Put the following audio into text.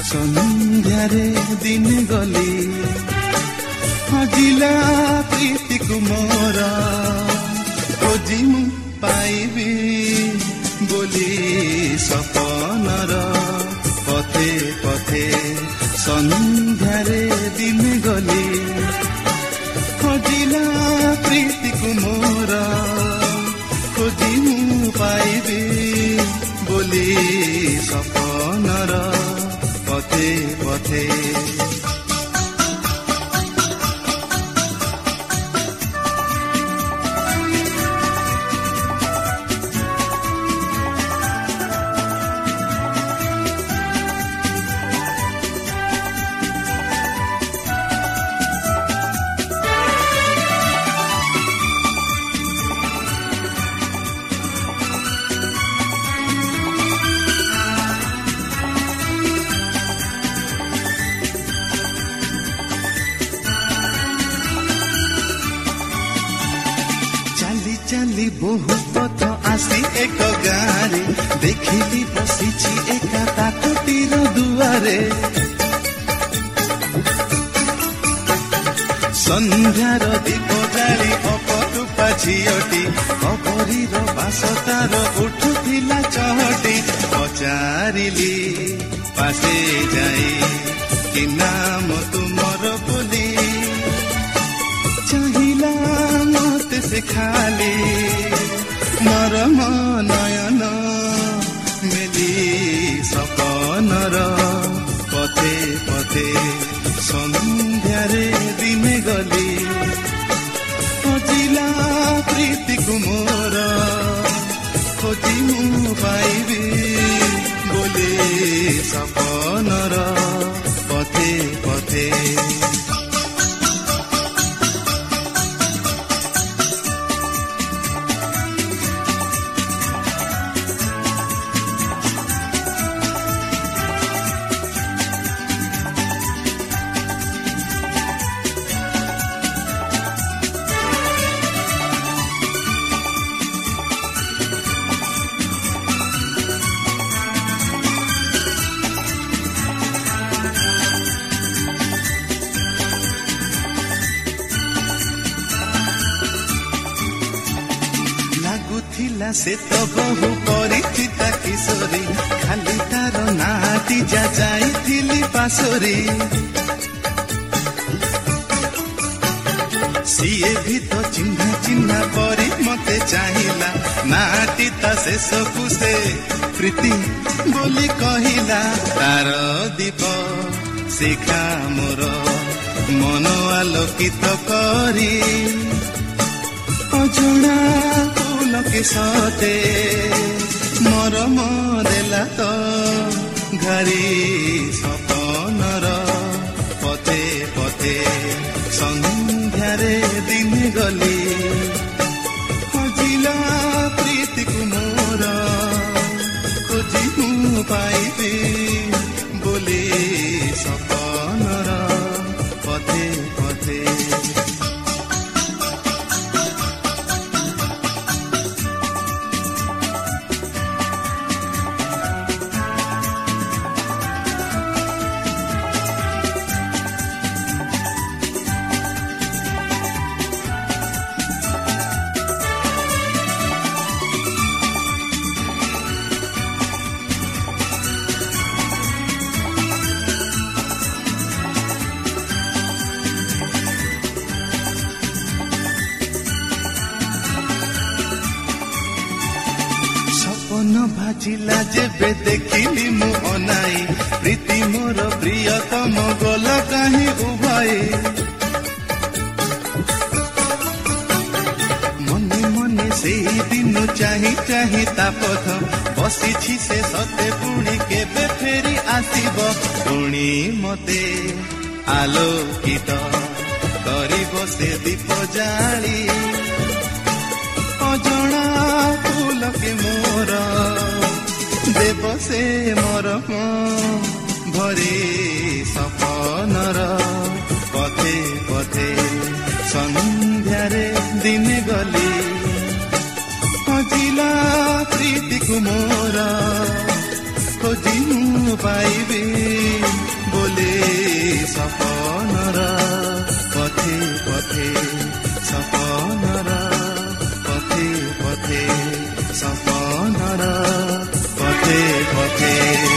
ସନ୍ଧ୍ୟାରେ ଦିନେ ଗଲି ହଜିଲା ପ୍ରୀତିକୁ ମୋର ଖୋଜି ମୁଁ ପାଇବି ବୋଲି ସପନର ପଥେ ପଥେ ସନ୍ଧ୍ୟାରେ ଦିନେ ଗଲି ହଜିଲା ପ୍ରୀତିକୁ ମୋର ଖୋଜି ମୁଁ ପାଇବି ବୋଲି ସପନର ପଥେ ପଥେ বহু পথ আসি এক গাঁরে দেখিলি বসিছি একা তাকুটির দুয়ারে সন্ধ্যার দীপ জালি অপটুপা ঝিଅଟି অপରୀର ବାସ ତାର ଉଠୁଥିଲା ଚହଟି ପଚାରିଲି ପାଶେ ଯାଇ କି ନାମ ତୁମର ବୋଲି ଚାହିଁଲା ମତେ ସେ ଖାଲି ନରମ ନୟନ ମେଲି ସପନର ପଥେ ପଥେ ସନ୍ଧ୍ୟାରେ ଦିନେ ଗଲି ହଜିଲା ପ୍ରୀତିକୁ ମୋର ଖୋଜି ମୁଁ ପାଇବି ବୋଲି ସପନର ପଥେ ପଥେ से तो बहु परिचिता किशोरी खाली तार नाटी जा जाइथिली पासोरी सीए भी तो चिन्हा चिन्हा परी मते चाहिला नाटी ता शेषकु से प्रीति बोली कहिला तार दीप शिखा मोर मन आलोकित करी अजଣା के साथे मरम देला तो घरी सपनर पथे पथे सन्ध्यारे दिने गली हजिला प्रीतिको मोर खोजी मु पाइबी बोली सपनर पथे पथे भाजिला जेबे देखिली मु अनाई प्रीति मोर प्रियतम गला कहीं उभाई मने मने से दिन चाही चाही तापथ बसी से सते पुणी केबे फेरी आसीब पुणी मते आलोकित करिब से दीप जाली अजଣା फूल के मोर देव से मरम भरी सपनर पथे पथे सन्ध्यारे दिने गली हजिला प्रीतिको मोर खोजी मु पाइबी सपनर पथे पथे सपनर पथे पथे सपनर पथे पथे